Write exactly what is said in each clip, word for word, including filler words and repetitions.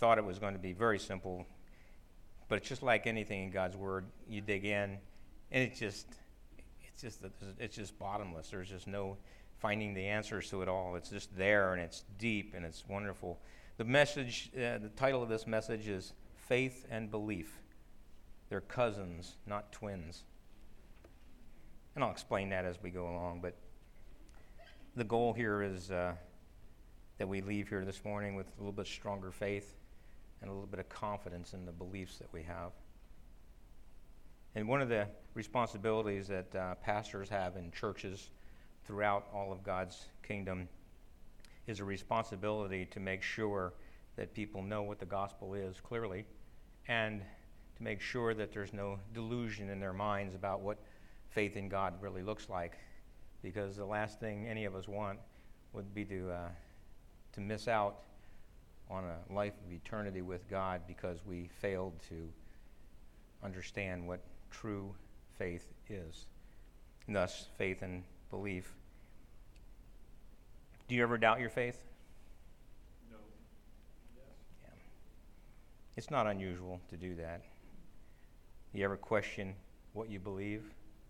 thought it was going to be very simple, but it's just like anything in God's Word. You dig in, and it just, it's just, it's just bottomless. There's just no finding the answers to it all. It's just there, and it's deep, and it's wonderful. The message, uh, the title of this message is Faith and Belief. They're cousins, not twins. And I'll explain that as we go along, but the goal here is uh, that we leave here this morning with a little bit stronger faith and a little bit of confidence in the beliefs that we have. And one of the responsibilities that uh, pastors have in churches throughout all of God's kingdom is a responsibility to make sure that people know what the gospel is clearly, and to make sure that there's no delusion in their minds about what faith in God really looks like, because the last thing any of us want would be to uh, to miss out on a life of eternity with God because we failed to understand what true faith is. And thus, faith and belief. Do you ever doubt your faith? No. Yes. Yeah. It's not unusual to do that. You ever question what you believe?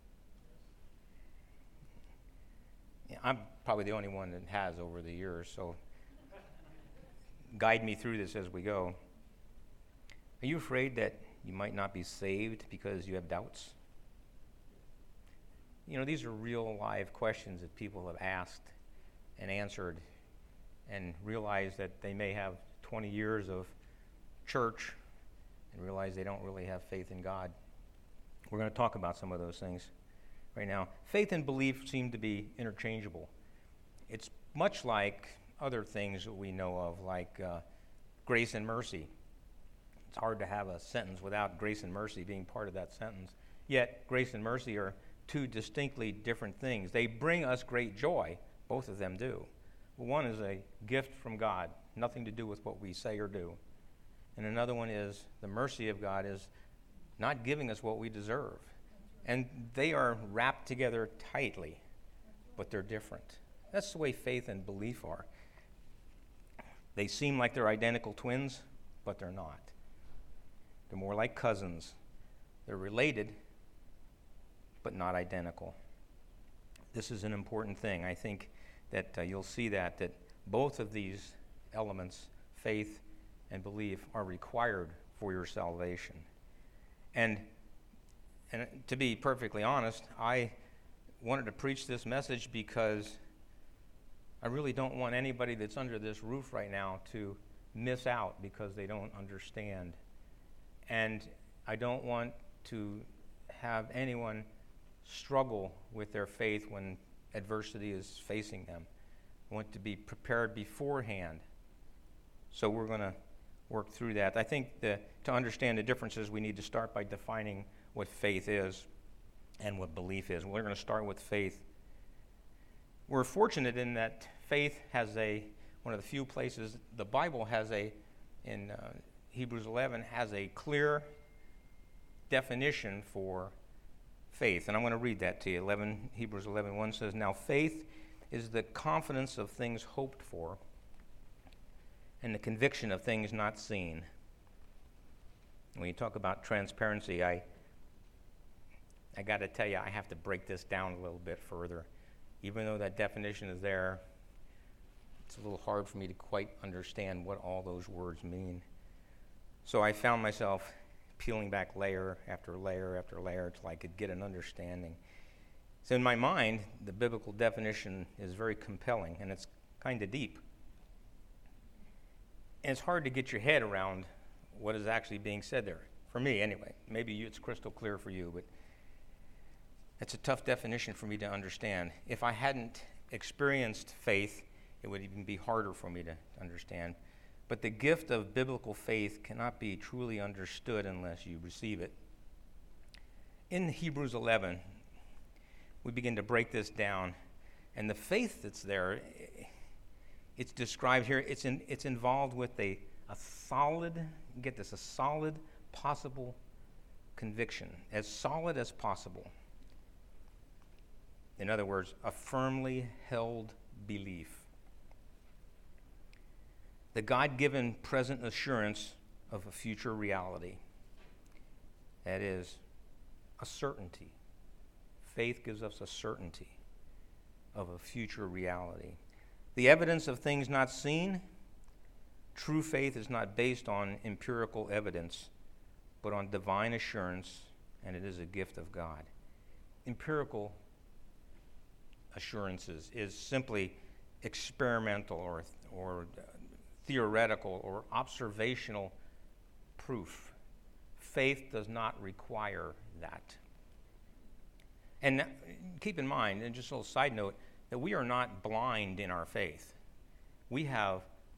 Yeah, I'm probably the only one that has over the years, so guide me through this as we go. Are you afraid that you might not be saved because you have doubts? You know, these are real live questions that people have asked and answered, and realize that they may have twenty years of church and realize they don't really have faith in God. We're going to talk about some of those things right now. Faith and belief seem to be interchangeable. It's much like other things that we know of, like uh, grace and mercy. It's hard to have a sentence without grace and mercy being part of that sentence. Yet, grace and mercy are two distinctly different things. They bring us great joy. Both of them do. One is a gift from God, nothing to do with what we say or do. And another one is the mercy of God is not giving us what we deserve. And they are wrapped together tightly, but they're different. That's the way faith and belief are. They seem like they're identical twins, but they're not. They're more like cousins. They're related, but not identical. This is an important thing. I think that uh, you'll see that, that both of these elements, faith and belief, are required for your salvation. And, and to be perfectly honest, I wanted to preach this message because I really don't want anybody that's under this roof right now to miss out because they don't understand. And I don't want to have anyone struggle with their faith when adversity is facing them. I want to be prepared beforehand. So we're going to work through that. I think the, to understand the differences, we need to start by defining what faith is and what belief is. We're going to start with faith. We're fortunate in that faith has a, one of the few places, the Bible has a, in uh, Hebrews eleven, has a clear definition for faith. And I'm going to read that to you. eleven, Hebrews eleven one says, "Now faith is the confidence of things hoped for and the conviction of things not seen." When you talk about transparency, I I got to tell you, I have to break this down a little bit further. Even though that definition is there, it's a little hard for me to quite understand what all those words mean. So I found myself peeling back layer after layer after layer until I could get an understanding. So in my mind, the biblical definition is very compelling, and it's kind of deep. And it's hard to get your head around what is actually being said there. For me, anyway. Maybe you, it's crystal clear for you, but it's a tough definition for me to understand. If I hadn't experienced faith, it would even be harder for me to understand. But the gift of biblical faith cannot be truly understood unless you receive it. In Hebrews eleven, we begin to break this down, and the faith that's there, it's described here, it's in, it's involved with a, a solid, get this, a solid possible conviction, as solid as possible. In other words, a firmly held belief. the God-given present assurance of a future reality. That is, a certainty. Faith gives us a certainty of a future reality. The evidence of things not seen. True faith is not based on empirical evidence, but on divine assurance, and it is a gift of God. Empirical assurances is simply experimental or, or theoretical or observational proof. Faith does not require that. And keep in mind, and just a little side note, that we are not blind in our faith. We have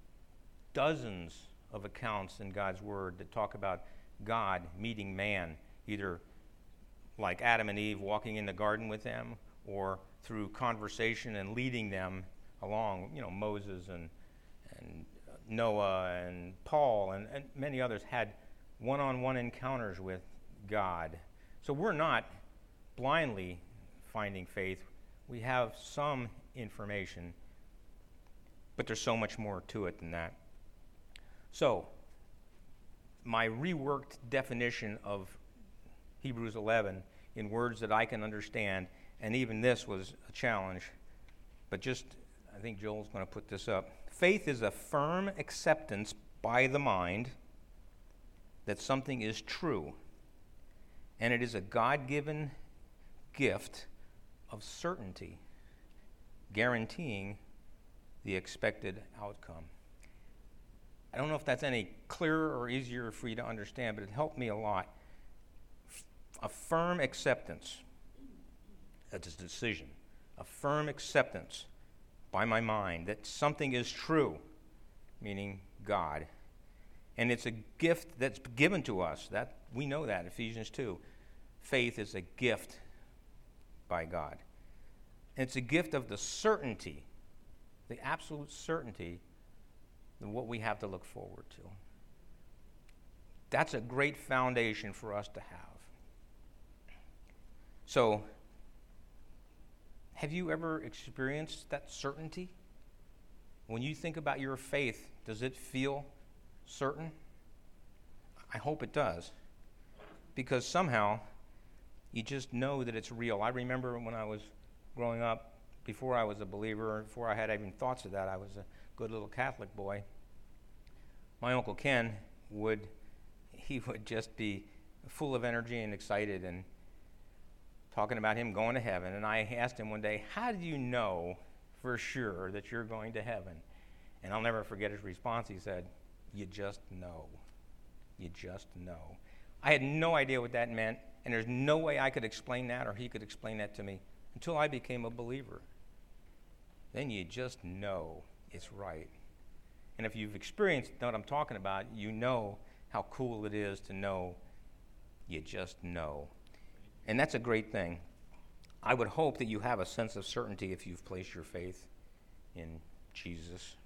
dozens of accounts in God's Word that talk about God meeting man, either like Adam and Eve walking in the garden with them, or through conversation and leading them along. You know, Moses and, and Noah and Paul and, and many others had one-on-one encounters with God. So we're not blindly finding faith. We have some information, but there's so much more to it than that. So, my reworked definition of Hebrews eleven in words that I can understand, and even this was a challenge, but just, I think Joel's going to put this up. Faith is a firm acceptance by the mind that something is true, and it is a God-given gift of certainty, guaranteeing the expected outcome. I don't know if that's any clearer or easier for you to understand, but it helped me a lot. A firm acceptance, that's a decision, a firm acceptance by my mind that something is true, meaning God. And it's a gift that's given to us. That we know that, Ephesians two. Faith is a gift by God. And it's a gift of the certainty, the absolute certainty of what we have to look forward to. That's a great foundation for us to have. So, have you ever experienced that certainty? When you think about your faith, does it feel certain? I hope it does. Because somehow, you just know that it's real. I remember when I was growing up, before I was a believer, before I had even thoughts of that, I was a good little Catholic boy. My Uncle Ken would, he would just be full of energy and excited and talking about him going to heaven. And I asked him one day, how do you know for sure that you're going to heaven? And I'll never forget his response. He said, you just know. You just know. I had no idea what that meant, and there's no way I could explain that or he could explain that to me until I became a believer. Then you just know it's right. And if you've experienced what I'm talking about, you know how cool it is to know you just know. And that's a great thing. I would hope that you have a sense of certainty if you've placed your faith in Jesus.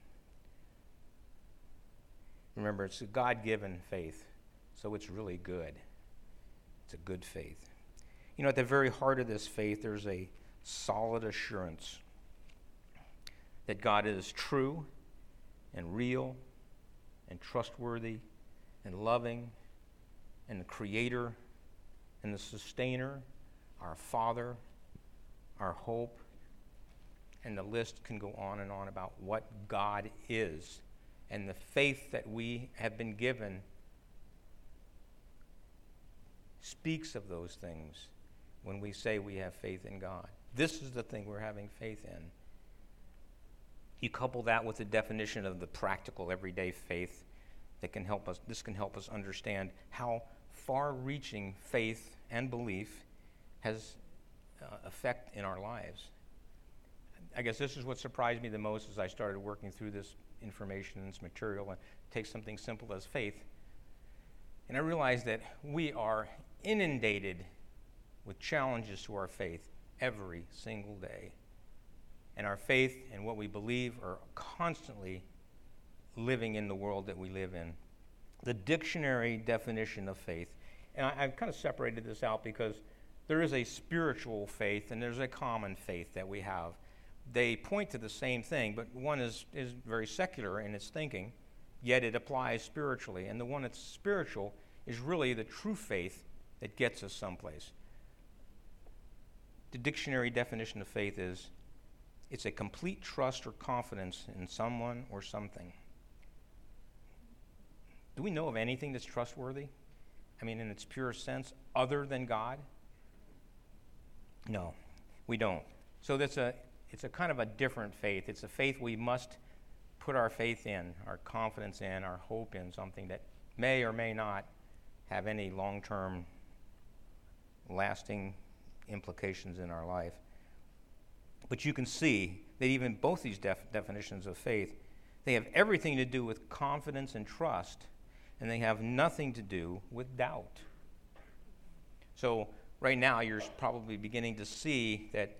Remember, it's a God-given faith, so it's really good. It's a good faith. You know, at the very heart of this faith, there's a solid assurance that God is true and real and trustworthy and loving and the creator and the sustainer, our Father, our hope, and the list can go on and on about what God is. And the faith that we have been given speaks of those things when we say we have faith in God. This is the thing we're having faith in. You couple that with the definition of the practical, everyday faith that can help us, this can help us understand how far-reaching faith and belief has uh, effect in our lives. I guess this is what surprised me the most as I started working through this information and this material and take something simple as faith. And I realized that we are inundated with challenges to our faith every single day. And our faith and what we believe are constantly living in the world that we live in. The dictionary definition of faith, and I, I've kind of separated this out because there is a spiritual faith and there's a common faith that we have. They point to the same thing, but one is, is very secular in its thinking, yet it applies spiritually. And the one that's spiritual is really the true faith that gets us someplace. The dictionary definition of faith is it's a complete trust or confidence in someone or something. Do we know of anything that's trustworthy? I mean, in its purest sense, other than God? No, we don't. So that's a it's a kind of a different faith. It's a faith we must put our faith in, our confidence in, our hope in, something that may or may not have any long-term, lasting implications in our life. But you can see that even both these def- definitions of faith, they have everything to do with confidence and trust, and they have nothing to do with doubt. So right now you're probably beginning to see that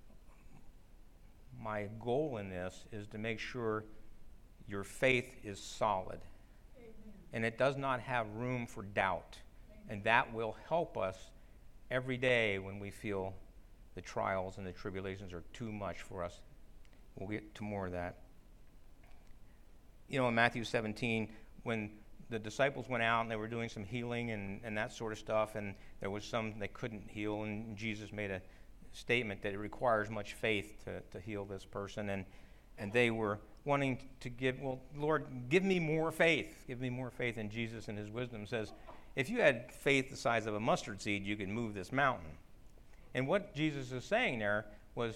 my goal in this is to make sure your faith is solid. Amen. And it does not have room for doubt. Amen. And that will help us every day when we feel the trials and the tribulations are too much for us. We'll get to more of that. You know, in Matthew seventeen, when the disciples went out and they were doing some healing and, and that sort of stuff, and there was some they couldn't heal, and Jesus made a statement that it requires much faith to, to heal this person, and and they were wanting to give, well, Lord, give me more faith. Give me more faith. And Jesus in his wisdom says, if you had faith the size of a mustard seed, you could move this mountain. And what Jesus is saying there was,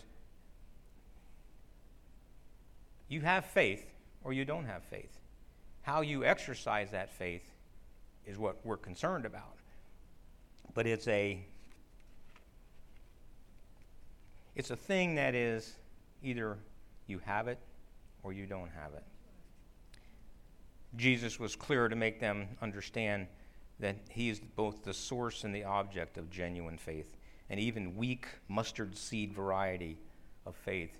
you have faith or you don't have faith. How you exercise that faith is what we're concerned about. But it's a it's a thing that is either you have it or you don't have it. Jesus was clear to make them understand that he is both the source and the object of genuine faith. And even weak mustard seed variety of faith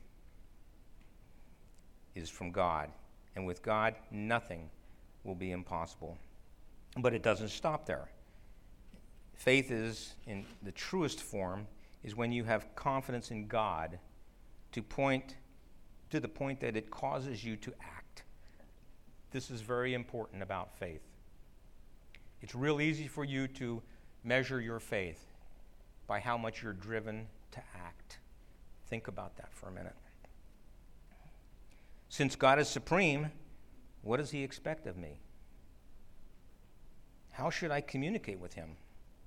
is from God. And with God, nothing will be impossible. But it doesn't stop there. Faith is, in the truest form, is when you have confidence in God to point to the point that it causes you to act. This is very important about faith. It's real easy for you to measure your faith by how much you're driven to act. Think about that for a minute. Since God is supreme, what does he expect of me? How should I communicate with him?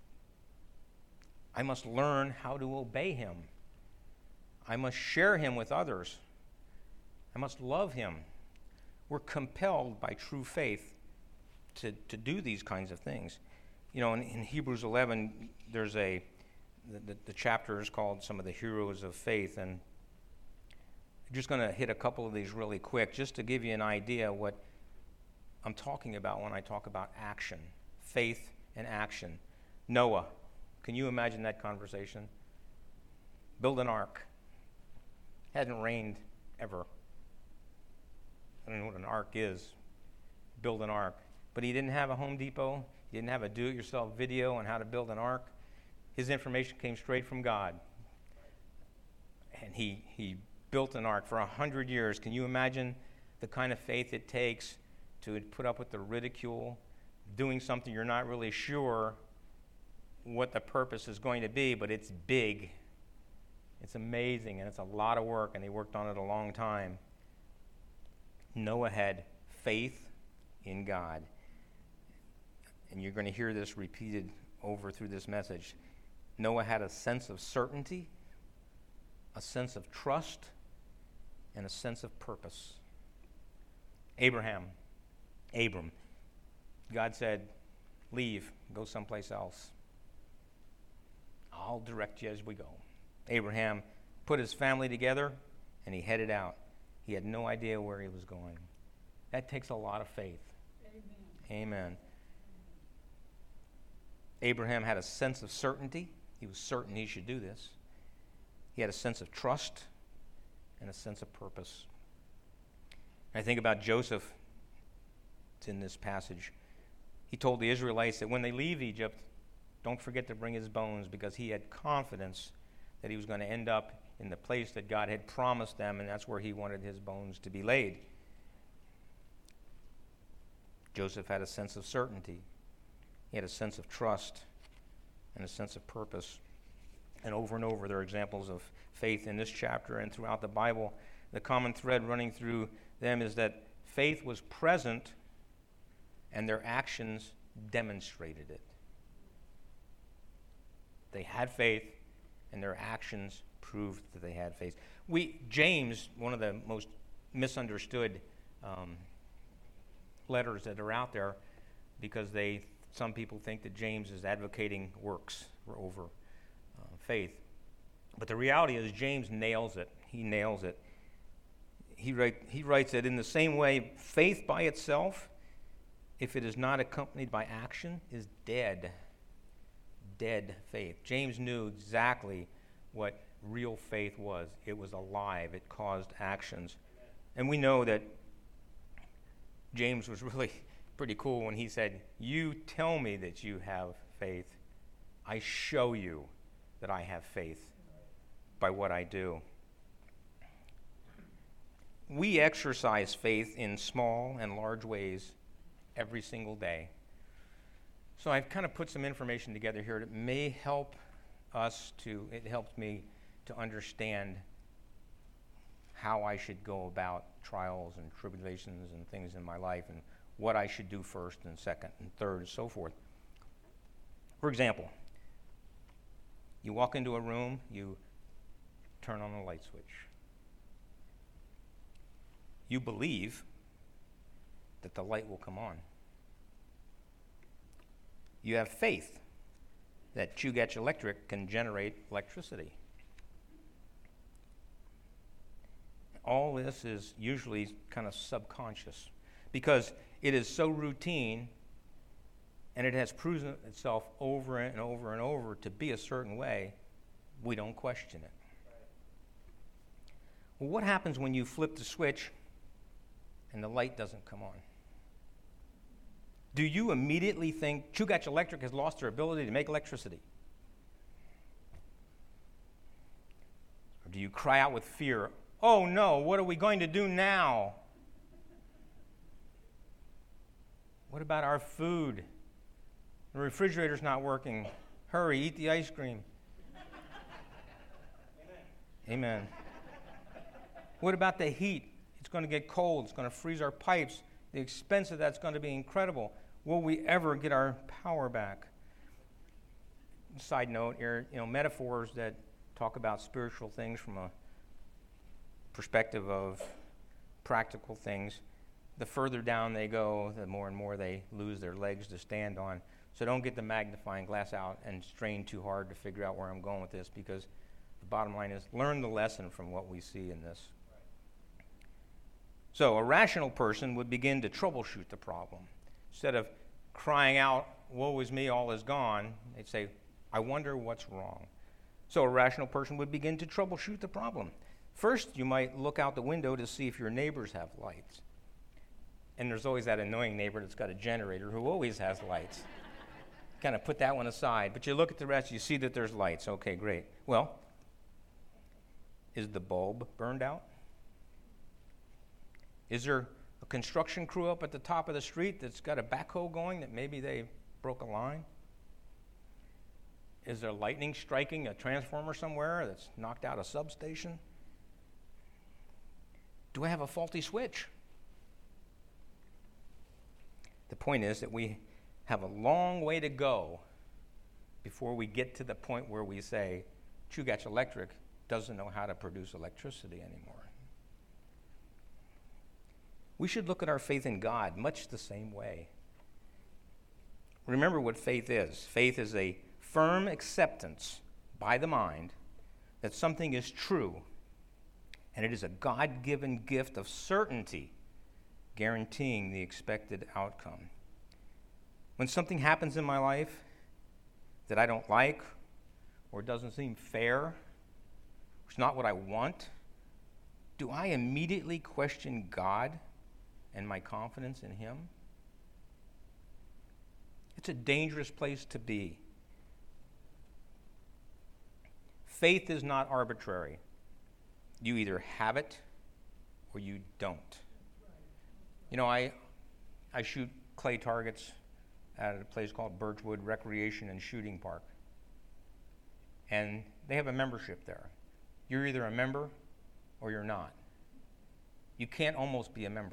I must learn how to obey him. I must share him with others. I must love him. We're compelled by true faith to, to do these kinds of things. You know, in, in Hebrews eleven, there's a, the, the, the chapter is called Some of the Heroes of Faith, and I'm just going to hit a couple of these really quick, just to give you an idea what I'm talking about when I talk about action, faith and action. Noah, can you imagine that conversation? Build an ark. Hadn't rained ever. I don't know what an ark is. Build an ark. But he didn't have a Home Depot. He didn't have a do-it-yourself video on how to build an ark. His information came straight from God. And he, he built an ark for a hundred years. Can you imagine the kind of faith it takes to put up with the ridicule, doing something you're not really sure what the purpose is going to be, but it's big. It's amazing, and it's a lot of work, and he worked on it a long time. Noah had faith in God. And you're going to hear this repeated over through this message. Noah had a sense of certainty, a sense of trust, and a sense of purpose. Abraham, Abram, God said, leave, go someplace else. I'll direct you as we go. Abraham put his family together, and he headed out. He had no idea where he was going. That takes a lot of faith. Amen. Amen. Abraham had a sense of certainty. He was certain he should do this. He had a sense of trust and a sense of purpose. I think about Joseph. It's in this passage. He told the Israelites that when they leave Egypt, don't forget to bring his bones, because he had confidence that he was going to end up in the place that God had promised them, and that's where he wanted his bones to be laid. Joseph had a sense of certainty. He had a sense of trust and a sense of purpose. And over and over, there are examples of faith in this chapter and throughout the Bible. The common thread running through them is that faith was present and their actions demonstrated it. They had faith and their actions proved that they had faith. We, James, one of the most misunderstood um, letters that are out there, because they, some people think that James is advocating works over uh, faith. But the reality is James nails it. He nails it. He, write, he writes that in the same way, faith by itself, if it is not accompanied by action, is dead. Dead faith. James knew exactly what real faith was. It was alive. It caused actions. And we know that James was really pretty cool when he said, "You tell me that you have faith. I show you that I have faith by what I do." We exercise faith in small and large ways every single day. So I've kind of put some information together here that may help us to, it helps me to understand how I should go about trials and tribulations and things in my life and what I should do first and second and third and so forth. For example, you walk into a room, you turn on a light switch. You believe that the light will come on. You have faith that Chugach Electric can generate electricity. All this is usually kind of subconscious because it is so routine and it has proven itself over and over and over to be a certain way, we don't question it. Well, what happens when you flip the switch and the light doesn't come on? Do you immediately think Chugach Electric has lost their ability to make electricity? Or do you cry out with fear, "Oh no, what are we going to do now? What about our food? The refrigerator's not working. Hurry, eat the ice cream." Amen. Amen. What about the heat? It's going to get cold. It's going to freeze our pipes. The expense of that's going to be incredible. Will we ever get our power back? Side note here, you know, metaphors that talk about spiritual things from a perspective of practical things, the further down they go, the more and more they lose their legs to stand on. So don't get the magnifying glass out and strain too hard to figure out where I'm going with this, because the bottom line is learn the lesson from what we see in this. So a rational person would begin to troubleshoot the problem. Instead of crying out, "Woe is me, all is gone," they'd say, "I wonder what's wrong." So a rational person would begin to troubleshoot the problem. First, you might look out the window to see if your neighbors have lights. And there's always that annoying neighbor that's got a generator who always has lights. Kind of put that one aside. But you look at the rest, you see that there's lights. Okay, great. Well, is the bulb burned out? Is there a construction crew up at the top of the street that's got a backhoe going that maybe they broke a line? Is there lightning striking a transformer somewhere that's knocked out a substation? Do I have a faulty switch? The point is that we have a long way to go before we get to the point where we say, Chugach Electric doesn't know how to produce electricity anymore. We should look at our faith in God much the same way. Remember what faith is. Faith is a firm acceptance by the mind that something is true, and it is a God-given gift of certainty, guaranteeing the expected outcome. When something happens in my life that I don't like or doesn't seem fair, or it's not what I want, do I immediately question God and my confidence in Him? It's a dangerous place to be. Faith is not arbitrary. You either have it or you don't. You know, I I shoot clay targets at a place called Birchwood Recreation and Shooting Park. And they have a membership there. You're either a member or you're not. You can't almost be a member.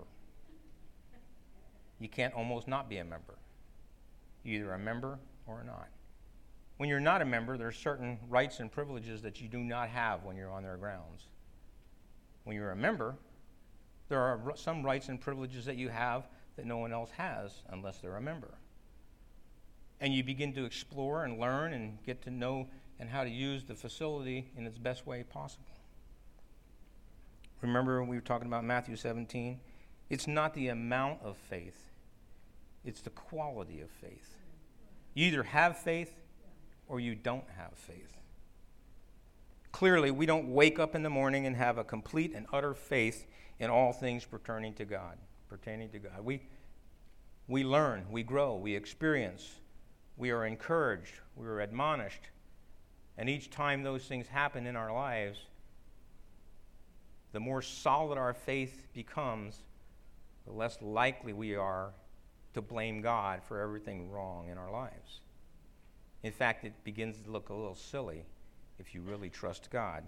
You can't almost not be a member. You're either a member or not. When you're not a member, there are certain rights and privileges that you do not have when you're on their grounds. When you're a member, there are some rights and privileges that you have that no one else has unless they're a member. And you begin to explore and learn and get to know and how to use the facility in its best way possible. Remember we were talking about Matthew seventeen? It's not the amount of faith, it's the quality of faith. You either have faith or you don't have faith. Clearly, we don't wake up in the morning and have a complete and utter faith in all things pertaining to God. Pertaining to God. We, we learn, we grow, we experience, we are encouraged, we are admonished. And each time those things happen in our lives, the more solid our faith becomes, the less likely we are to blame God for everything wrong in our lives. In fact, it begins to look a little silly if you really trust God.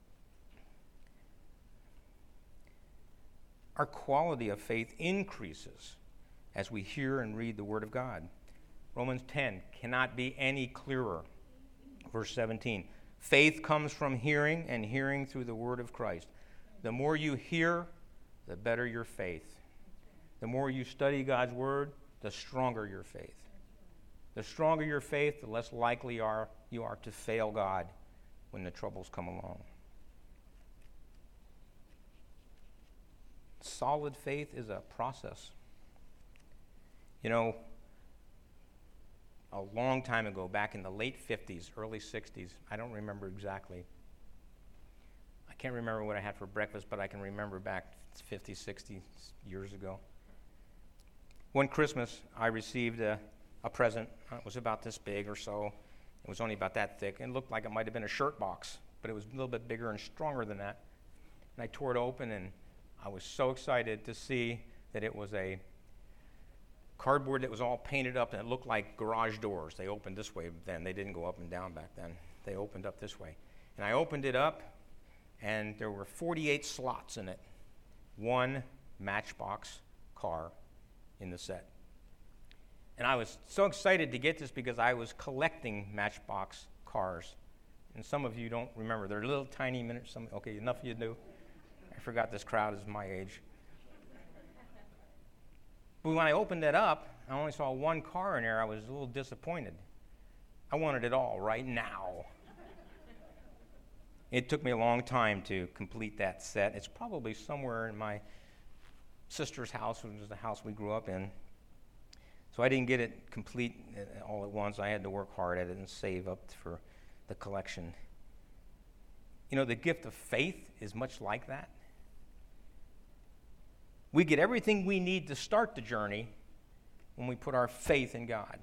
Our quality of faith increases as we hear and read the Word of God. Romans ten cannot be any clearer. Verse seventeen, faith comes from hearing, and hearing through the Word of Christ. The more you hear, the better your faith. The more you study God's Word, the stronger your faith. The stronger your faith, the less likely are you are to fail God when the troubles come along. Solid faith is a process. You know, a long time ago, back in the late fifties, early sixties, I don't remember exactly. I can't remember what I had for breakfast, but I can remember back fifty, sixty years ago. One Christmas, I received a, a present. It was about this big or so. It was only about that thick. It looked like it might have been a shirt box, but it was a little bit bigger and stronger than that. And I tore it open, and I was so excited to see that it was a cardboard that was all painted up, and it looked like garage doors. They opened this way then. They didn't go up and down back then. They opened up this way. And I opened it up, and there were forty-eight slots in it. One Matchbox car in the set. And I was so excited to get this because I was collecting Matchbox cars. And some of you don't remember. They're little tiny minutes. Some, okay, enough of you do. I forgot this crowd is my age. But when I opened it up, I only saw one car in there. I was a little disappointed. I wanted it all right now. It took me a long time to complete that set. It's probably somewhere in my sister's house, which is the house we grew up in. So I didn't get it complete all at once. I had to work hard at it and save up for the collection. You know, the gift of faith is much like that. We get everything we need to start the journey when we put our faith in God.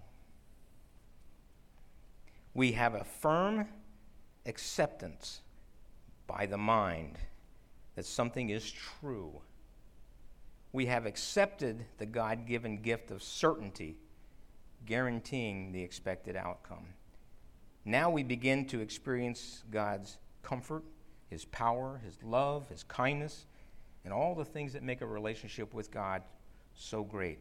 We have a firm acceptance by the mind that something is true. We have accepted the God-given gift of certainty, guaranteeing the expected outcome. Now we begin to experience God's comfort, His power, His love, His kindness, and all the things that make a relationship with God so great.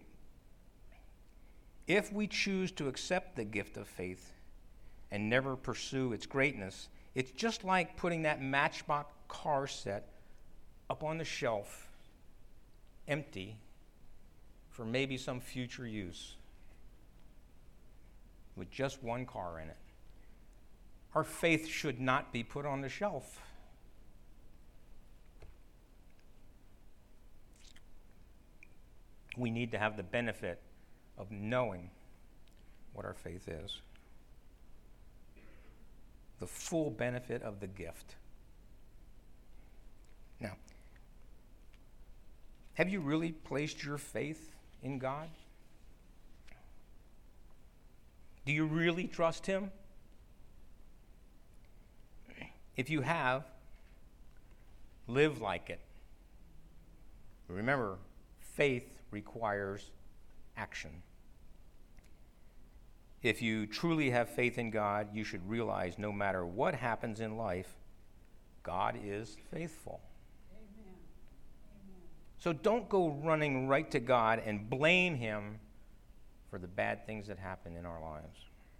If we choose to accept the gift of faith and never pursue its greatness, it's just like putting that Matchbox car set up on the shelf, empty, for maybe some future use, with just one car in it. Our faith should not be put on the shelf. We need to have the benefit of knowing what our faith is. The full benefit of the gift. Now, have you really placed your faith in God? Do you really trust Him? If you have, live like it. Remember, faith requires action. If you truly have faith in God, you should realize no matter what happens in life, God is faithful. Amen. Amen. So don't go running right to God and blame him for the bad things that happen in our lives.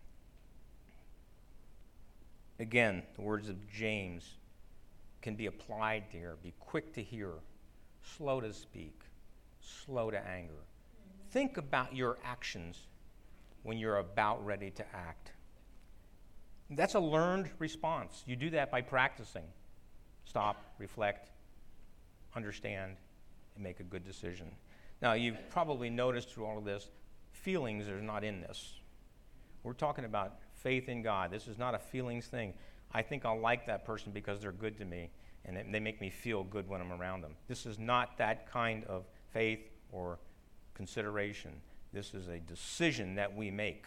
Again, the words of James can be applied here. Be quick to hear, slow to speak, slow to anger. Amen. Think about your actions when you're about ready to act. That's a learned response. You do that by practicing. Stop, reflect, understand, and make a good decision. Now, you've probably noticed through all of this, feelings are not in this. We're talking about faith in God. This is not a feelings thing. I think I'll like that person because they're good to me, and they make me feel good when I'm around them. This is not that kind of faith or consideration. This is a decision that we make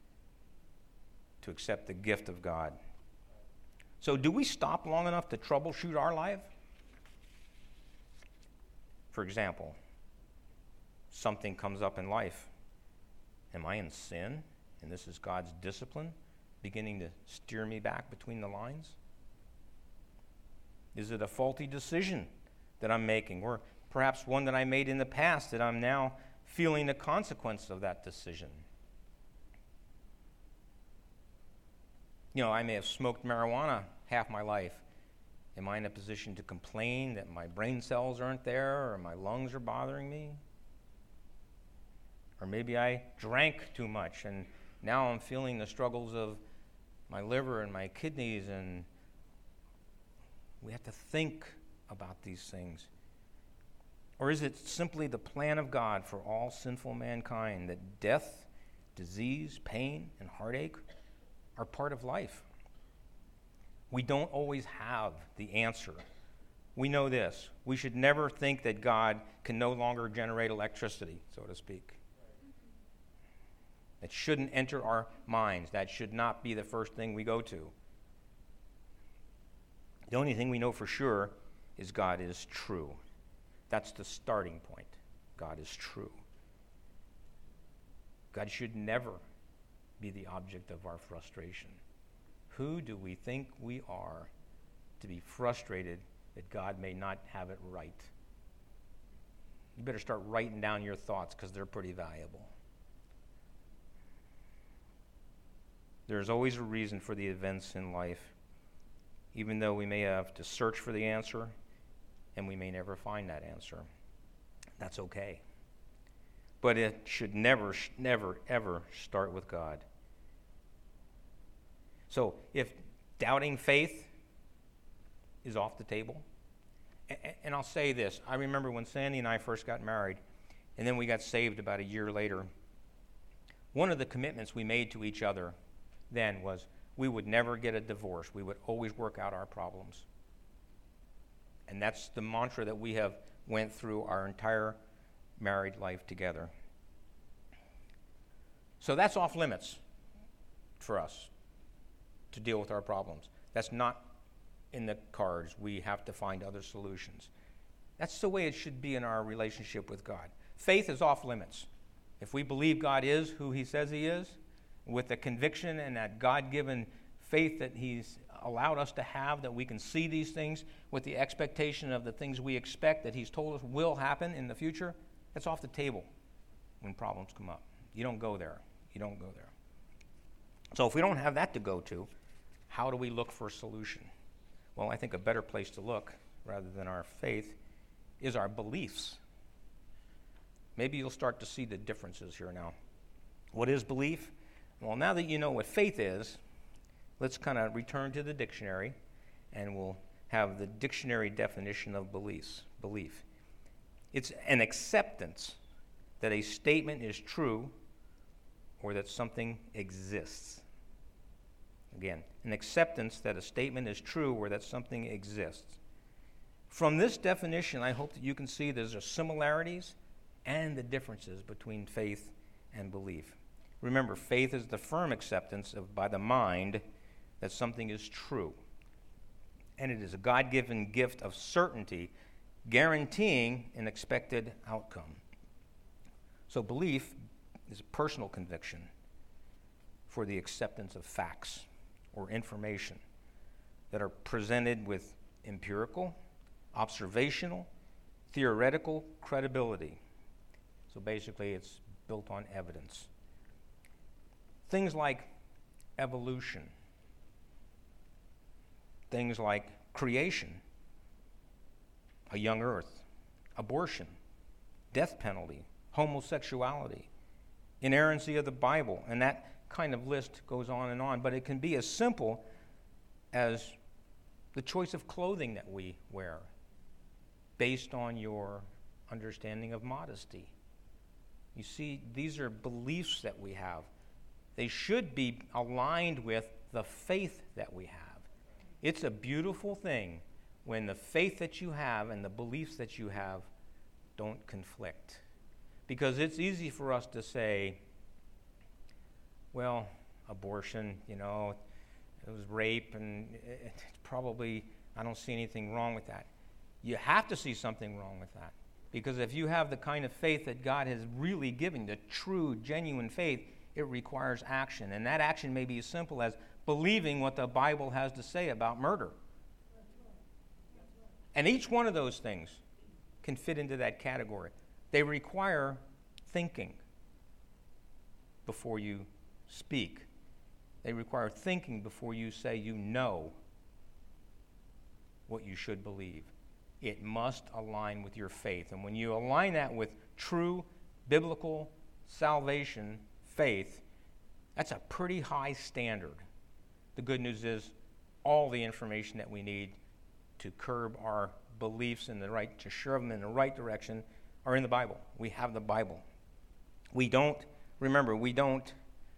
to accept the gift of God. So do we stop long enough to troubleshoot our life? For example, something comes up in life. Am I in sin? And this is God's discipline beginning to steer me back between the lines? Is it a faulty decision that I'm making? Or perhaps one that I made in the past that I'm now feeling the consequence of that decision? You know, I may have smoked marijuana half my life. Am I in a position to complain that my brain cells aren't there or my lungs are bothering me? Or maybe I drank too much and now I'm feeling the struggles of my liver and my kidneys, and we have to think about these things. Or is it simply the plan of God for all sinful mankind that death, disease, pain, and heartache are part of life? We don't always have the answer. We know this. We should never think that God can no longer generate electricity, so to speak. It shouldn't enter our minds. That should not be the first thing we go to. The only thing we know for sure is God is true. That's the starting point. God is true. God should never be the object of our frustration. Who do we think we are to be frustrated that God may not have it right? You better start writing down your thoughts because they're pretty valuable. There's always a reason for the events in life, even though we may have to search for the answer and we may never find that answer. That's okay. But it should never, never, ever start with God. So if doubting faith is off the table, and I'll say this, I remember when Sandy and I first got married, and then we got saved about a year later, one of the commitments we made to each other then was we would never get a divorce. We would always work out our problems. And that's the mantra that we have went through our entire married life together. So that's off limits for us to deal with our problems. That's not in the cards. We have to find other solutions. That's the way it should be in our relationship with God. Faith is off limits. If we believe God is who he says he is, with the conviction and that God-given faith that he's allowed us to have, that we can see these things with the expectation of the things we expect that he's told us will happen in the future, that's off the table when problems come up. You don't go there. You don't go there. So if we don't have that to go to, how do we look for a solution? Well, I think a better place to look, rather than our faith, is our beliefs. Maybe you'll start to see the differences here now. What is belief? Well, now that you know what faith is, let's kind of return to the dictionary, and we'll have the dictionary definition of beliefs. Belief. It's an acceptance that a statement is true or that something exists. Again, an acceptance that a statement is true or that something exists. From this definition, I hope that you can see there's the similarities and the differences between faith and belief. Remember, faith is the firm acceptance of by the mind that something is true. And it is a God-given gift of certainty, guaranteeing an expected outcome. So belief is a personal conviction. for the acceptance of facts or information that are presented with empirical, observational, theoretical credibility. So basically, it's built on evidence. Things like evolution, things like creation, a young earth, abortion, death penalty, homosexuality, inerrancy of the Bible, and that kind of list goes on and on. But it can be as simple as the choice of clothing that we wear based on your understanding of modesty. You see, these are beliefs that we have. They should be aligned with the faith that we have. It's a beautiful thing when the faith that you have and the beliefs that you have don't conflict. Because it's easy for us to say, well, abortion, you know, it was rape, and it's probably, I don't see anything wrong with that. You have to see something wrong with that. Because if you have the kind of faith that God has really given, the true, genuine faith, it requires action. And that action may be as simple as believing what the Bible has to say about murder. And each one of those things can fit into that category. They require thinking before you speak. They require thinking before you say you know what you should believe. It must align with your faith. And when you align that with true biblical salvation faith, that's a pretty high standard. The good news is all the information that we need to curb our beliefs in the right, to shove them in the right direction, are in the Bible. We have the Bible. We don't, remember, we don't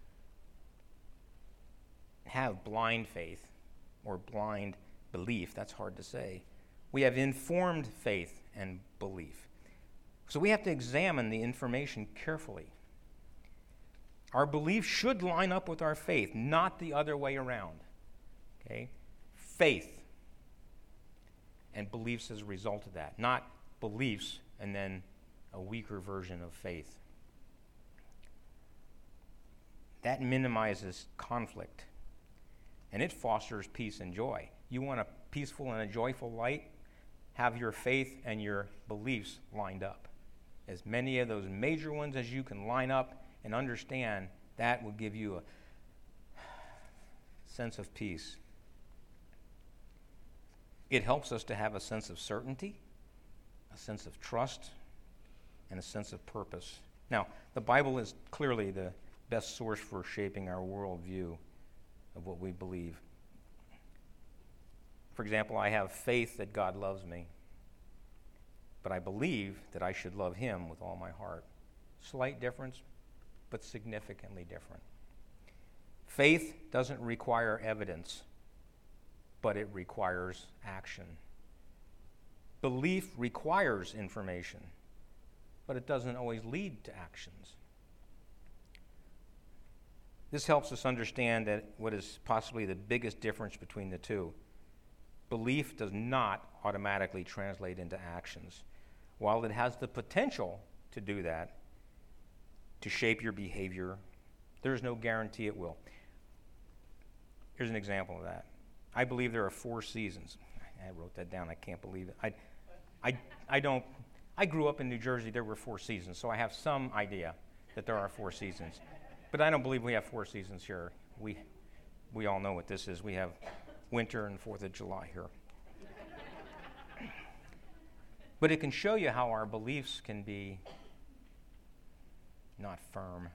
have blind faith or blind belief. That's hard to say. We have informed faith and belief. So we have to examine the information carefully. Our belief should line up with our faith, not the other way around. Okay? Faith and beliefs as a result of that, not beliefs and then a weaker version of faith. That minimizes conflict, and it fosters peace and joy. You want a peaceful and a joyful life? Have your faith and your beliefs lined up. As many of those major ones as you can line up and understand, that will give you a sense of peace. It helps us to have a sense of certainty, a sense of trust, and a sense of purpose. Now, the Bible is clearly the best source for shaping our worldview of what we believe. For example, I have faith that God loves me, but I believe that I should love him with all my heart. Slight difference, but significantly different. Faith doesn't require evidence, but it requires action. Belief requires information, but it doesn't always lead to actions. This helps us understand that what is possibly the biggest difference between the two. Belief does not automatically translate into actions. While it has the potential to do that, to shape your behavior, there's no guarantee it will. Here's an example of that. I believe there are four seasons. I wrote that down. I can't believe it. I, I, I don't. I grew up in New Jersey. There were four seasons, so I have some idea that there are four seasons. But I don't believe we have four seasons here. We, we all know what this is. We have winter and Fourth of July here. But it can show you how our beliefs can be not firm.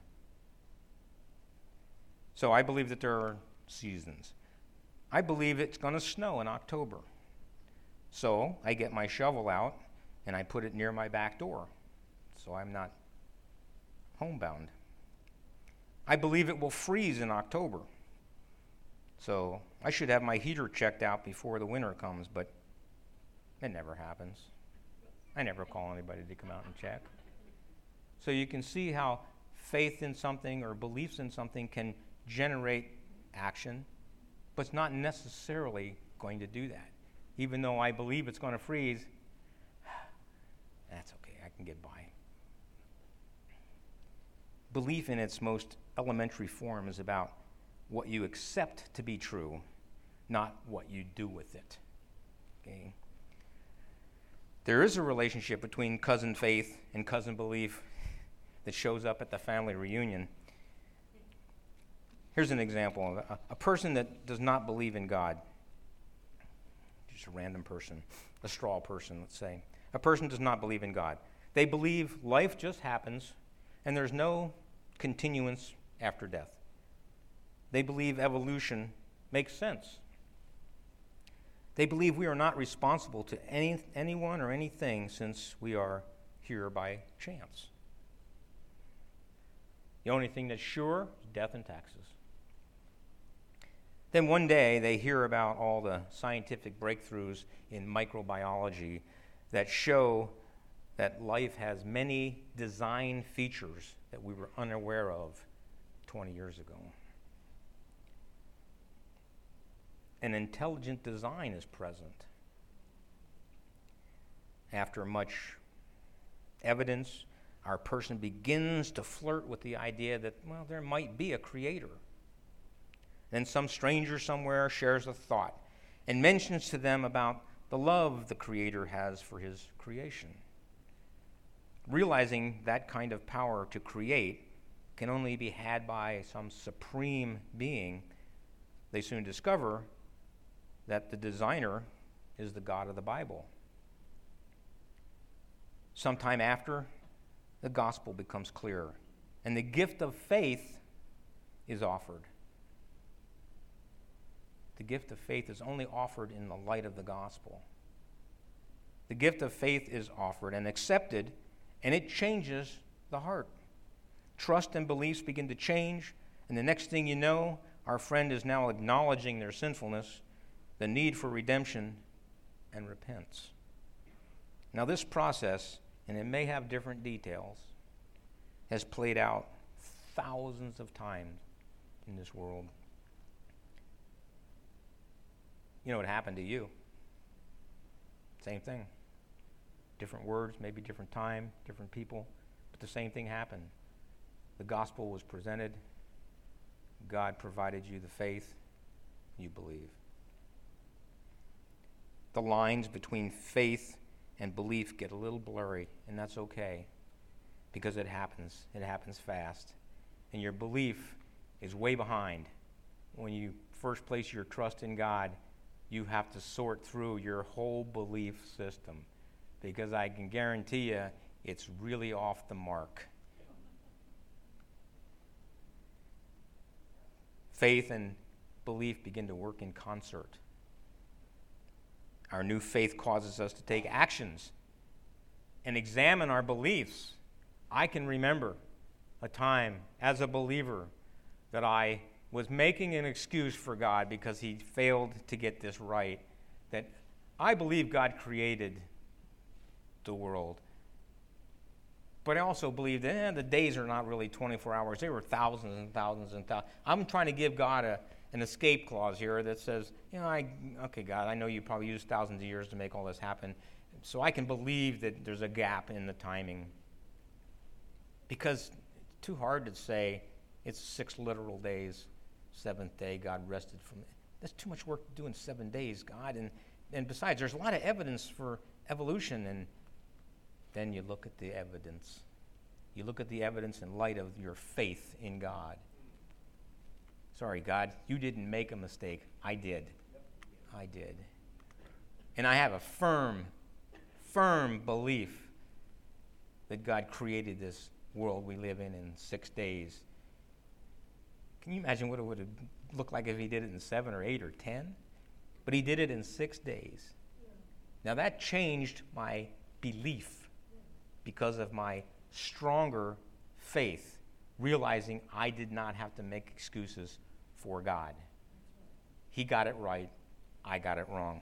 So I believe that there are seasons. I believe it's going to snow in October. So I get my shovel out and I put it near my back door so I'm not homebound. I believe it will freeze in October. So I should have my heater checked out before the winter comes, but it never happens. I never call anybody to come out and check. So you can see how faith in something or beliefs in something can generate action, but it's not necessarily going to do that. Even though I believe it's going to freeze, that's okay, I can get by. Belief in its most elementary form is about what you accept to be true, not what you do with it. Okay? There is a relationship between cousin faith and cousin belief that shows up at the family reunion. Here's an example. A, a person that does not believe in God, just a random person, a straw person, let's say. A person does not believe in God. They believe life just happens and there's no continuance after death. They believe evolution makes sense. They believe we are not responsible to any, anyone or anything since we are here by chance. The only thing that's sure is death and taxes. Then one day they hear about all the scientific breakthroughs in microbiology that show that life has many design features that we were unaware of twenty years ago. An intelligent design is present. After much evidence, our person begins to flirt with the idea that, well, there might be a creator. Then some stranger somewhere shares a thought and mentions to them about the love the Creator has for his creation. Realizing that kind of power to create can only be had by some supreme being, they soon discover that the designer is the God of the Bible. Sometime after, the gospel becomes clear, and the gift of faith is offered. The gift of faith is only offered in the light of the gospel. The gift of faith is offered and accepted, and it changes the heart. Trust and beliefs begin to change, and the next thing you know, our friend is now acknowledging their sinfulness, the need for redemption, and repents. Now, this process, and it may have different details, has played out thousands of times in this world. You know what happened to you? Same thing. Different words, maybe different time, different people, but the same thing happened. The gospel was presented. God provided you the faith. You believe. The lines between faith and belief get a little blurry, and that's okay, because it happens. It happens fast. And your belief is way behind. When you first place your trust in God, you have to sort through your whole belief system, because I can guarantee you it's really off the mark. Faith and belief begin to work in concert. Our new faith causes us to take actions and examine our beliefs. I can remember a time as a believer that I was making an excuse for God because he failed to get this right, that I believe God created the world. But I also believe that eh, the days are not really twenty-four hours. They were thousands and thousands and thousands. I'm trying to give God a, an escape clause here that says, you know, I, okay, God, I know you probably used thousands of years to make all this happen, so I can believe that there's a gap in the timing. Because it's too hard to say it's six literal days, seventh day, God rested from it. That's too much work to do in seven days, God. And, and besides, there's a lot of evidence for evolution, and then you look at the evidence. You look at the evidence in light of your faith in God. Sorry, God, you didn't make a mistake. I did. I did. And I have a firm, firm belief that God created this world we live in in six days. Can you imagine what it would have looked like if he did it in seven or eight or ten? But he did it in six days. Now that changed my belief because of my stronger faith, realizing I did not have to make excuses for God. He got it right. I got it wrong.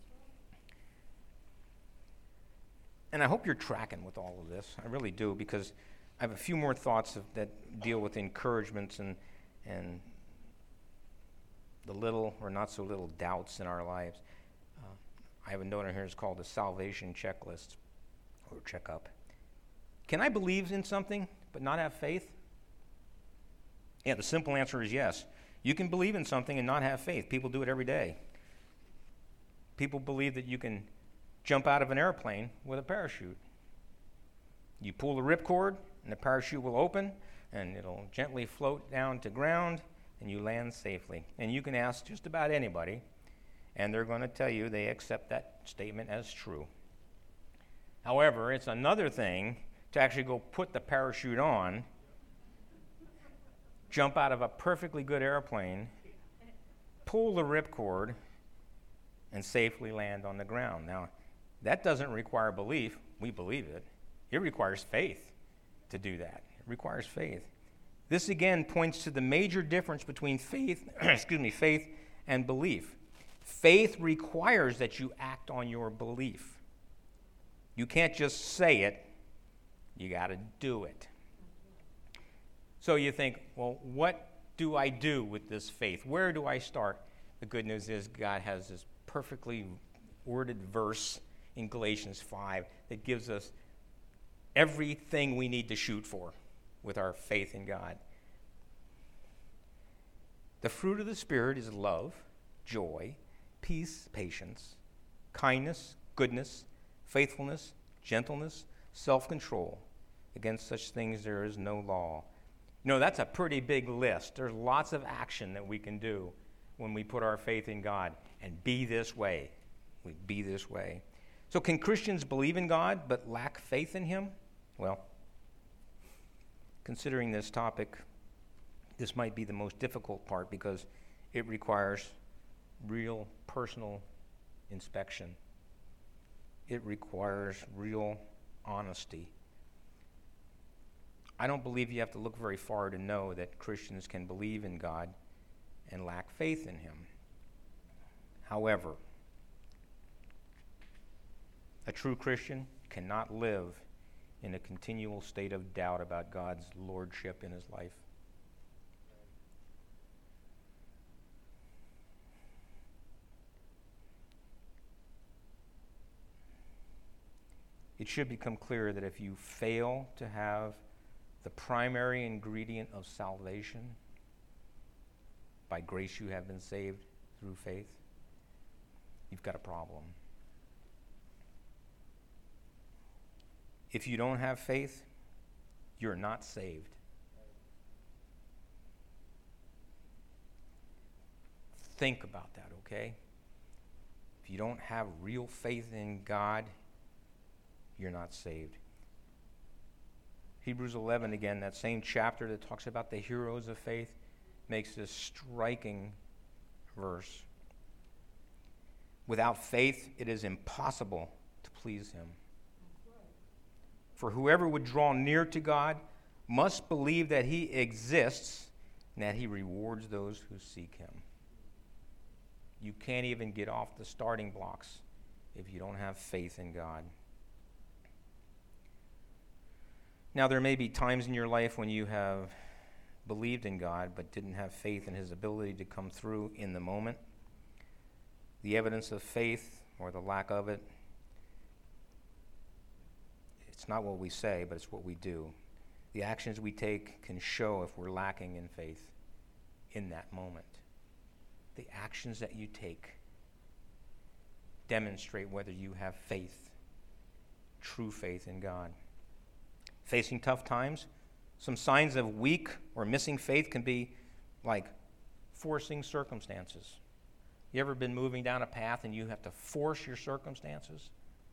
And I hope you're tracking with all of this. I really do, because I have a few more thoughts of, that deal with encouragements and and the little or not so little doubts in our lives. Uh, I have a note on here. It's called the salvation checklist or checkup. Can I believe in something but not have faith? Yeah, the simple answer is yes. You can believe in something and not have faith. People do it every day. People believe that you can jump out of an airplane with a parachute. You pull the ripcord, and the parachute will open, and it'll gently float down to ground, and you land safely. And you can ask just about anybody, and they're going to tell you they accept that statement as true. However, it's another thing to actually go put the parachute on, jump out of a perfectly good airplane, pull the ripcord, and safely land on the ground. Now, that doesn't require belief. We believe it. It requires faith to do that. It requires faith. This again points to the major difference between faith, excuse me, faith and belief. Faith requires that you act on your belief. You can't just say it, you got to do it. So you think, well, what do I do with this faith? Where do I start? The good news is God has this perfectly worded verse in Galatians five that gives us everything we need to shoot for with our faith in God. The fruit of the Spirit is love, joy, peace, patience, kindness, goodness, faithfulness, gentleness, self-control. Against such things there is no law. You know, that's a pretty big list. There's lots of action that we can do when we put our faith in God and be this way. We be this way. So can Christians believe in God but lack faith in Him? Well, considering this topic, this might be the most difficult part because it requires real personal inspection. It requires real honesty. I don't believe you have to look very far to know that Christians can believe in God and lack faith in Him. However, a true Christian cannot live in a continual state of doubt about God's lordship in his life. It should become clear that if you fail to have the primary ingredient of salvation, by grace you have been saved through faith, you've got a problem. If you don't have faith, you're not saved. Think about that, okay? If you don't have real faith in God, you're not saved. Hebrews eleven, again, that same chapter that talks about the heroes of faith, makes this striking verse. Without faith, it is impossible to please Him. For whoever would draw near to God must believe that He exists and that He rewards those who seek Him. You can't even get off the starting blocks if you don't have faith in God. Now, there may be times in your life when you have believed in God but didn't have faith in His ability to come through in the moment. The evidence of faith, or the lack of it, it's not what we say, but it's what we do. The actions we take can show if we're lacking in faith in that moment. The actions that you take demonstrate whether you have faith, true faith in God. Facing tough times, some signs of weak or missing faith can be like forcing circumstances. You ever been moving down a path and you have to force your circumstances?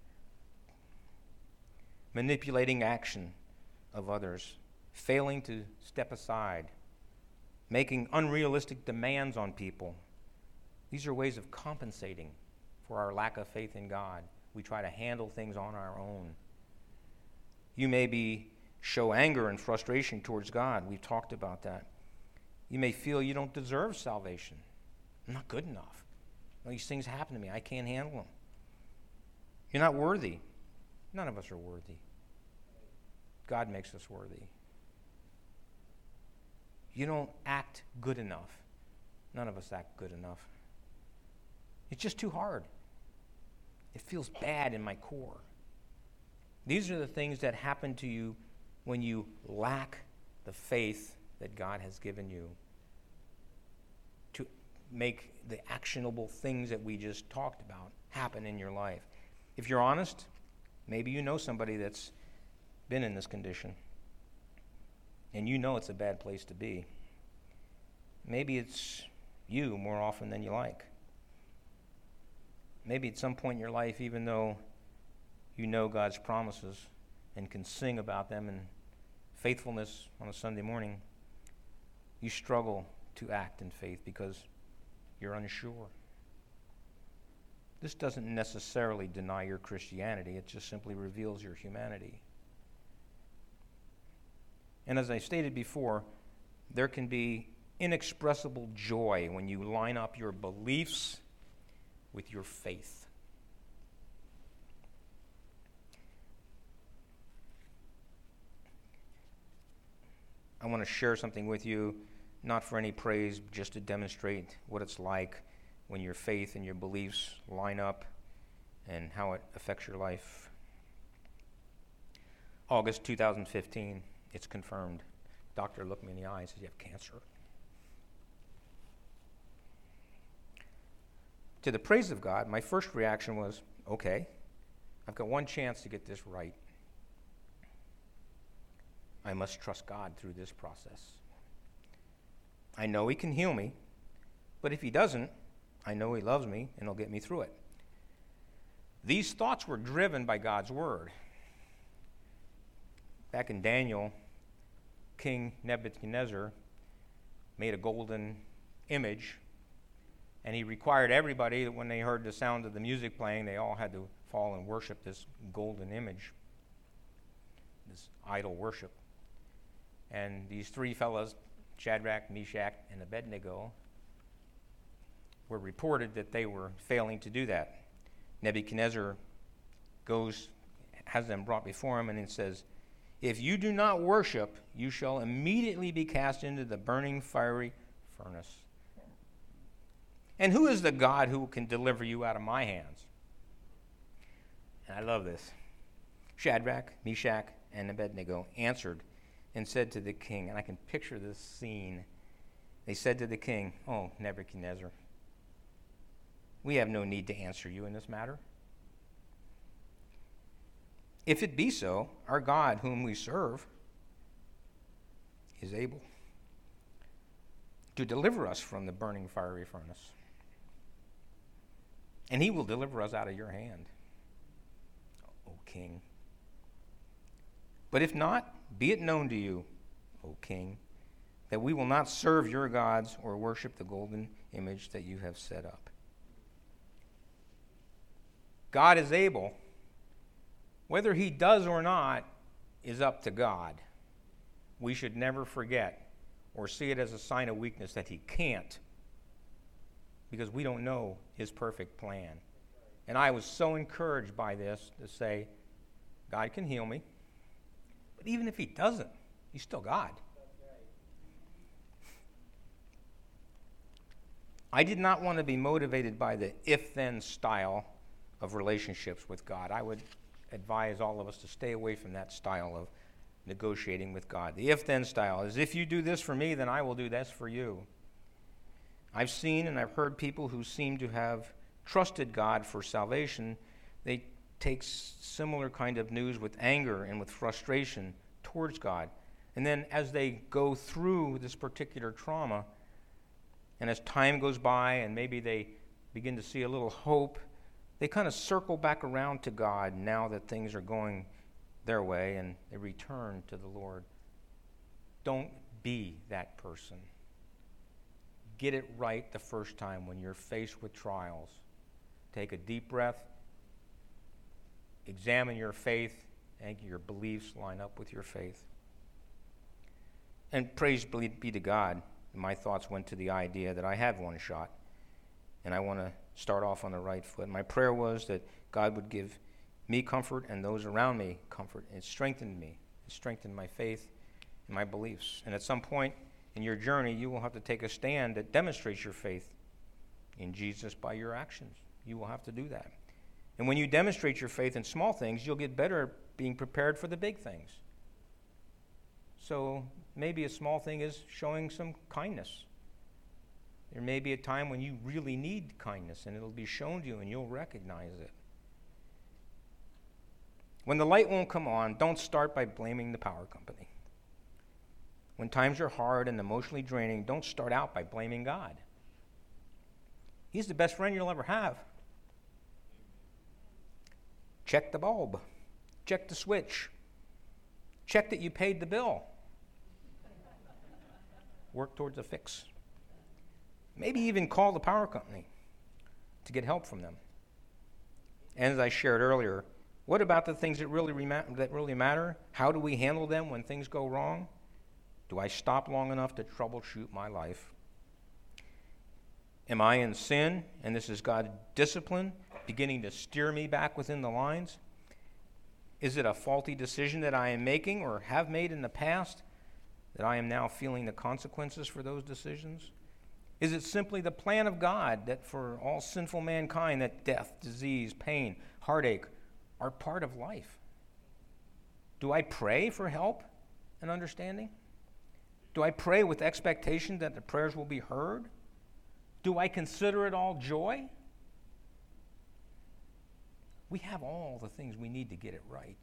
Manipulating action of others, failing to step aside, making unrealistic demands on people. These are ways of compensating for our lack of faith in God. We try to handle things on our own. You may be show anger and frustration towards God. We've talked about that. You may feel you don't deserve salvation. I'm not good enough. These things happen to me. I can't handle them. You're not worthy. None of us are worthy. God makes us worthy. You don't act good enough. None of us act good enough. It's just too hard. It feels bad in my core. These are the things that happen to you when you lack the faith that God has given you. make the actionable things that we just talked about happen in your life. If you're honest, maybe you know somebody that's been in this condition, and you know it's a bad place to be. Maybe it's you more often than you like. Maybe at some point in your life, even though you know God's promises and can sing about them and faithfulness on a Sunday morning, you struggle to act in faith because you're unsure. This doesn't necessarily deny your Christianity. It just simply reveals your humanity. And as I stated before, there can be inexpressible joy when you line up your beliefs with your faith. I want to share something with you, not for any praise, just to demonstrate what it's like when your faith and your beliefs line up and how it affects your life. August two thousand fifteen, it's confirmed. Doctor looked me in the eye and said, "You have cancer." To the praise of God, my first reaction was, okay, I've got one chance to get this right. I must trust God through this process. I know He can heal me, but if He doesn't, I know He loves me and He'll get me through it. These thoughts were driven by God's Word. Back in Daniel, King Nebuchadnezzar made a golden image, and he required everybody that when they heard the sound of the music playing, they all had to fall and worship this golden image, this idol worship. And these three fellows, Shadrach, Meshach, and Abednego, were reported that they were failing to do that. Nebuchadnezzar goes, has them brought before him, and it says, "If you do not worship, you shall immediately be cast into the burning fiery furnace. And who is the God who can deliver you out of my hands?" And I love this. Shadrach, Meshach, and Abednego answered and said to the king, and I can picture this scene. They said to the king, "Oh, Nebuchadnezzar, we have no need to answer you in this matter. If it be so, our God whom we serve is able to deliver us from the burning fiery furnace. And He will deliver us out of your hand, O king. But if not, be it known to you, O king, that we will not serve your gods or worship the golden image that you have set up." God is able. Whether He does or not is up to God. We should never forget or see it as a sign of weakness that He can't, because we don't know His perfect plan. And I was so encouraged by this to say, God can heal me, but even if He doesn't, He's still God. I did not want to be motivated by the if-then style of relationships with God. I would advise all of us to stay away from that style of negotiating with God. The if-then style is, if you do this for me, then I will do this for you. I've seen and I've heard people who seem to have trusted God for salvation. They take similar kind of news with anger and with frustration towards God. And then as they go through this particular trauma, and as time goes by and maybe they begin to see a little hope, they kind of circle back around to God now that things are going their way, and they return to the Lord. Don't be that person. Get it right the first time when you're faced with trials. Take a deep breath, examine your faith, and your beliefs line up with your faith. And praise be to God, my thoughts went to the idea that I have one shot, and I want to start off on the right foot. My prayer was that God would give me comfort and those around me comfort. It strengthened me. It strengthened my faith and my beliefs. And at some point in your journey, you will have to take a stand that demonstrates your faith in Jesus by your actions. You will have to do that. And when you demonstrate your faith in small things, you'll get better at being prepared for the big things. So maybe a small thing is showing some kindness. There may be a time when you really need kindness, and it'll be shown to you, and you'll recognize it. When the light won't come on, don't start by blaming the power company. When times are hard and emotionally draining, don't start out by blaming God. He's the best friend you'll ever have. Check the bulb. Check the switch. Check that you paid the bill. Work towards a fix. Maybe even call the power company to get help from them. And as I shared earlier, what about the things that really, rema- that really matter? How do we handle them when things go wrong? Do I stop long enough to troubleshoot my life? Am I in sin, and this is God's discipline beginning to steer me back within the lines? Is it a faulty decision that I am making or have made in the past that I am now feeling the consequences for those decisions? Is it simply the plan of God that for all sinful mankind that death, disease, pain, heartache are part of life? Do I pray for help and understanding? Do I pray with expectation that the prayers will be heard? Do I consider it all joy? We have all the things we need to get it right.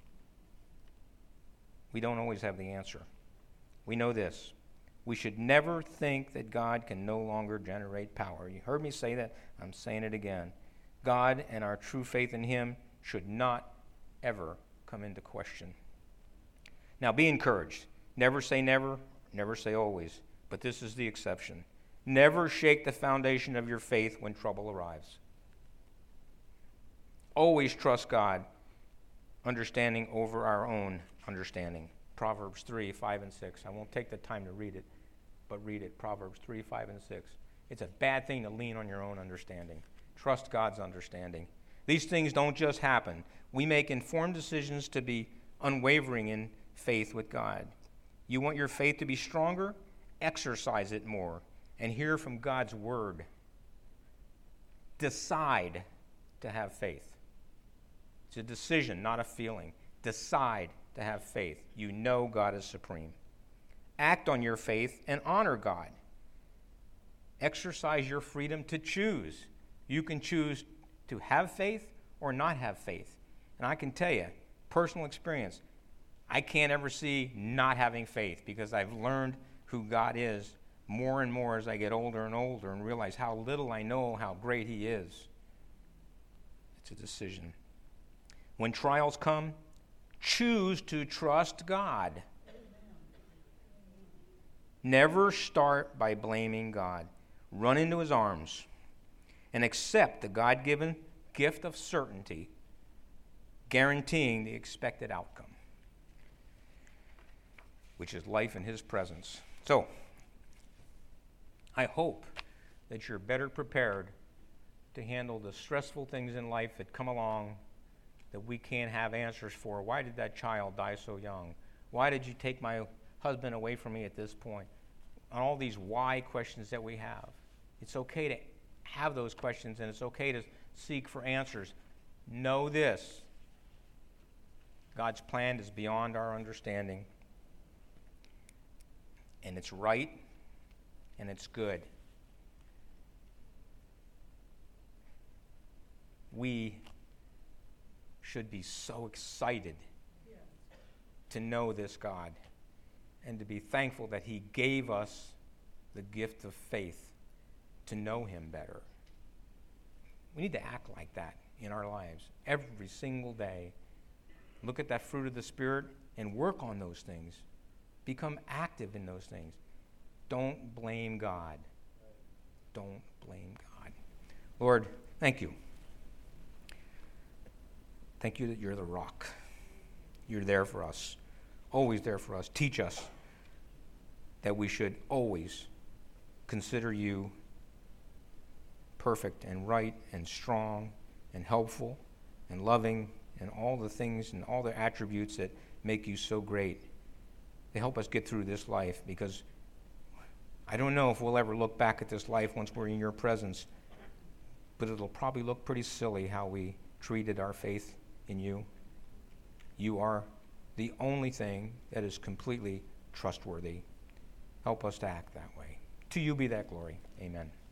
We don't always have the answer. We know this. We should never think that God can no longer generate power. You heard me say that. I'm saying it again. God and our true faith in Him should not ever come into question. Now, be encouraged. Never say never. Never say always, but this is the exception. Never shake the foundation of your faith when trouble arrives. Always trust God, understanding over our own understanding. Proverbs three, five, and six. I won't take the time to read it, but read it. Proverbs three, five, and six. It's a bad thing to lean on your own understanding. Trust God's understanding. These things don't just happen. We make informed decisions to be unwavering in faith with God. You want your faith to be stronger? Exercise it more and hear from God's word. Decide to have faith. It's a decision, not a feeling. Decide to have faith. You know God is supreme. Act on your faith and honor God. Exercise your freedom to choose. You can choose to have faith or not have faith. And I can tell you, personal experience, I can't ever see not having faith because I've learned who God is more and more as I get older and older and realize how little I know how great He is. It's a decision. When trials come, choose to trust God. Never start by blaming God. Run into His arms and accept the God-given gift of certainty, guaranteeing the expected outcome, which is life in His presence. So, I hope that you're better prepared to handle the stressful things in life that come along that we can't have answers for. Why did that child die so young? Why did you take my husband away from me at this point? And all these why questions that we have. It's okay to have those questions, and it's okay to seek for answers. Know this: God's plan is beyond our understanding. And it's right, and it's good. We should be so excited to know this God and to be thankful that He gave us the gift of faith to know Him better. We need to act like that in our lives every single day. Look at that fruit of the Spirit and work on those things. Become active in those things. Don't blame God. Don't blame God. Lord, thank you. Thank you that you're the rock. You're there for us, always there for us. Teach us that we should always consider you perfect and right and strong and helpful and loving and all the things and all the attributes that make you so great. They help us get through this life, because I don't know if we'll ever look back at this life once we're in your presence, but it'll probably look pretty silly how we treated our faith in you. You are the only thing that is completely trustworthy. Help us to act that way. To you be that glory. Amen.